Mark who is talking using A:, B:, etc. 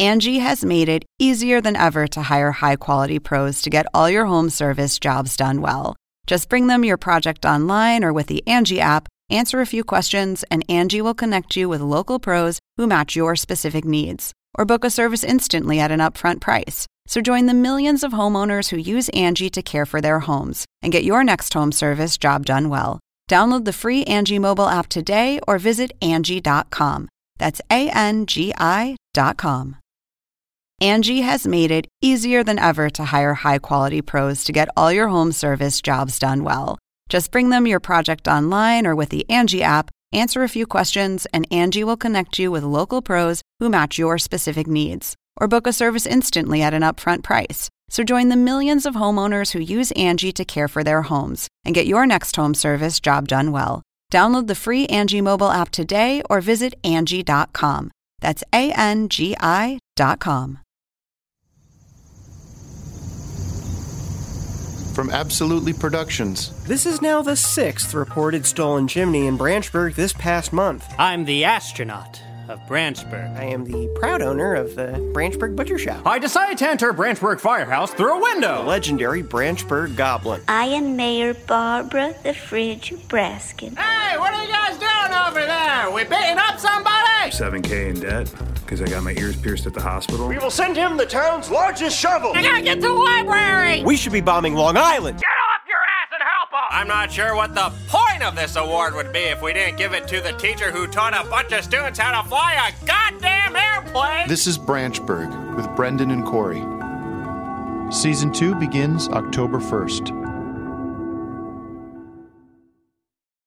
A: Angie has made it easier than ever to hire high-quality pros to get all your home service jobs done well. Just bring them your project online or with the Angie app, answer a few questions, and Angie will connect you with local pros who match your specific needs. Or book a service instantly at an upfront price. So join the millions of homeowners who use Angie to care for their homes and get your next home service job done well. Download the free Angie mobile app today or visit Angie.com. That's ANGI.com. Angie has made it easier than ever to hire high-quality pros to get all your home service jobs done well. Just bring them your project online or with the Angie app, answer a few questions, and Angie will connect you with local pros who match your specific needs. Or book a service instantly at an upfront price. So join the millions of homeowners who use Angie to care for their homes and get your next home service job done well. Download the free Angie mobile app today or visit Angie.com. That's ANGI.com.
B: From Absolutely Productions.
C: This is now the 6th reported stolen chimney in Branchburg this past month.
D: I'm the astronaut of Branchburg.
C: I am the proud owner of the Branchburg Butcher Shop.
E: I decided to enter Branchburg Firehouse through a window.
C: The legendary Branchburg Goblin.
F: I am Mayor Barbara the Fridge Braskin.
E: Hey, what are you guys doing over there? We beating up somebody?
G: $7,000 in debt because I got my ears pierced at the hospital.
H: We will send him the town's largest shovel.
E: I gotta get to the library.
C: We should be bombing Long Island.
E: Get off your ass and help us. I'm not sure what the point of this award would be if we didn't give it to the teacher who taught a bunch of students how to fly a goddamn airplane.
B: This is Branchburg with Brendan and Corey. Season 2 begins October 1st.